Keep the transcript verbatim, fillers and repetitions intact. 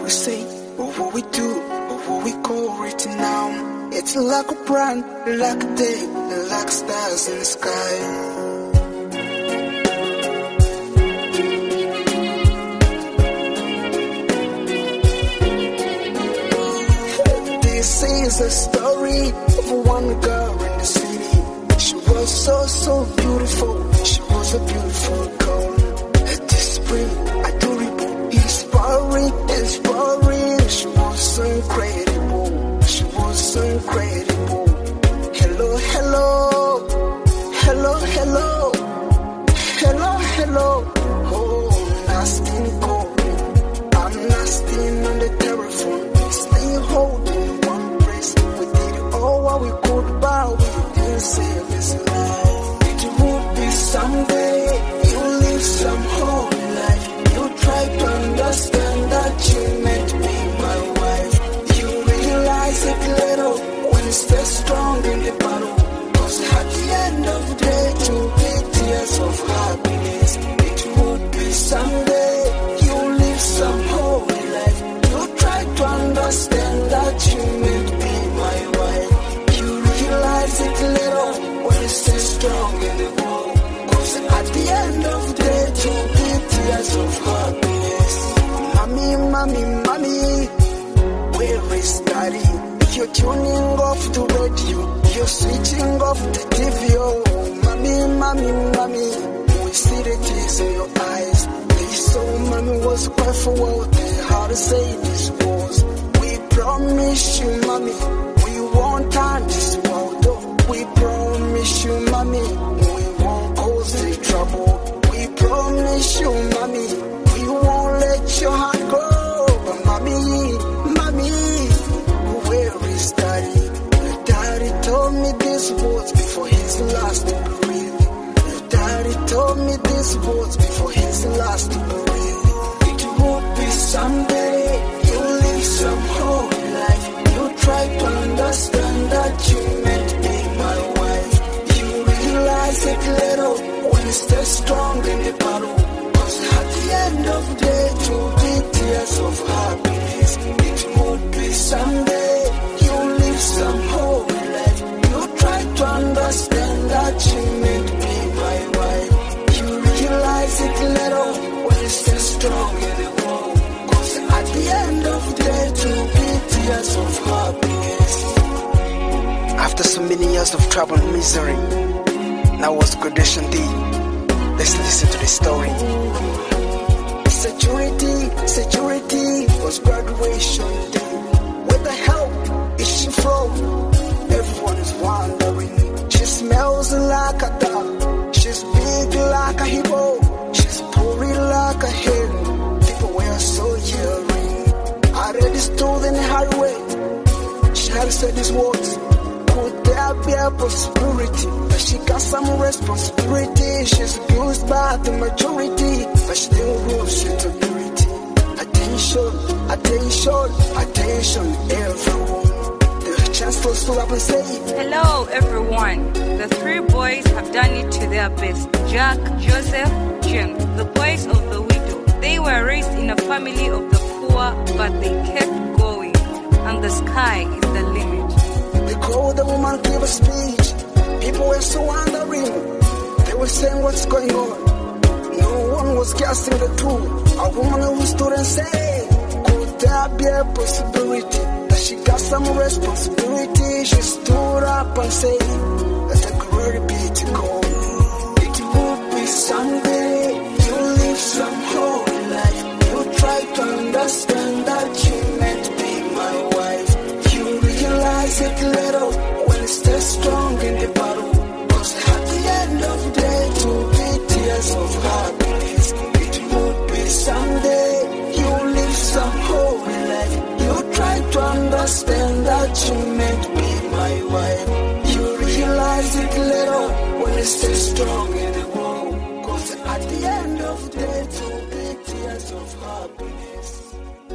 what we say, or what we do, or what we call it now. It's like a brand, like a day, like stars in the sky. This is a story of one girl in the city. She was so, so beautiful. She was a beautiful girl. At this spring, adorable, inspiring, inspiring. She was so incredible. She was so incredible. Hello, hello. Hello, hello. Hello, hello. Oh, nasty Nicole. I'm nasty on the telephone. Stay holding one place. We did all what we could, but we didn't save this life. It would be someday you live some whole life. You try to understand that you meant to be my wife. You realize it little when you stay strong in the battle. Cause at the end of the day, to be tears of happiness. It would be someday you live some whole life. You try to understand that you meant to be my wife. You realize it little when you stay strong in the war. Cause at the end of the day, to be tears of happiness. Mommy, mommy, mommy, where is daddy? You're tuning off the radio, you're switching off the T V. Oh, mommy, mommy, mommy, we see the tears in your eyes. They saw mommy was quite for what they had to say these words. We promise you, mommy, we won't turn this world off. We promise you, mommy, we won't cause the trouble. We promise you, mommy, we won't let your heart go. But mommy, mommy, where is daddy? Daddy told me these words before his last breath. Daddy told me these words before his last breath. It would be someday you live some whole life. You try to understand that you meant to be my wife. You realize it little when you stay strong in the battle. Cause at the end of the day, to be tears of happiness. It would be someday you live some whole life. You try to understand that you meant to be my wife. You realize it little when you stay strong in the war. Cause at the end of the day, to be tears of happiness. After so many years of trouble and misery, now was graduation day. Let's listen to the story. Security, security was graduation day. Where the hell is she from? Everyone is wondering. She smells like a dog. She's big like a hippo. She's pouring like a hen. People were so yelling. I already stood in the highway. She had said these words. Could there be a possibility that she got some responsibility? She's abused by the majority, but she still rules integrity. Attention, attention, attention, everyone. The chancellor stood up and said, hello, everyone. The three boys have done it to their best. Jack, Joseph, James, the boys of the widow. They were raised in a family of the poor, but they kept going, and the sky is the limit. They called the woman, give a speech. People were so wondering. They were saying, what's going on? No one was guessing the truth. A woman who stood and said, could there be a possibility that she got some responsibility? She stood up and said, let the glory be to God. It would be someday you live some whole life. You try to understand that you meant to be my wife. You realize it little when you stay strong in the battle. Cause at the end of the day, to be tears of happiness. It would be someday you live some whole life. You try to understand that you meant to be my wife. You realize it little when you stay strong in the war. Cause at the end of the day, to be tears of happiness.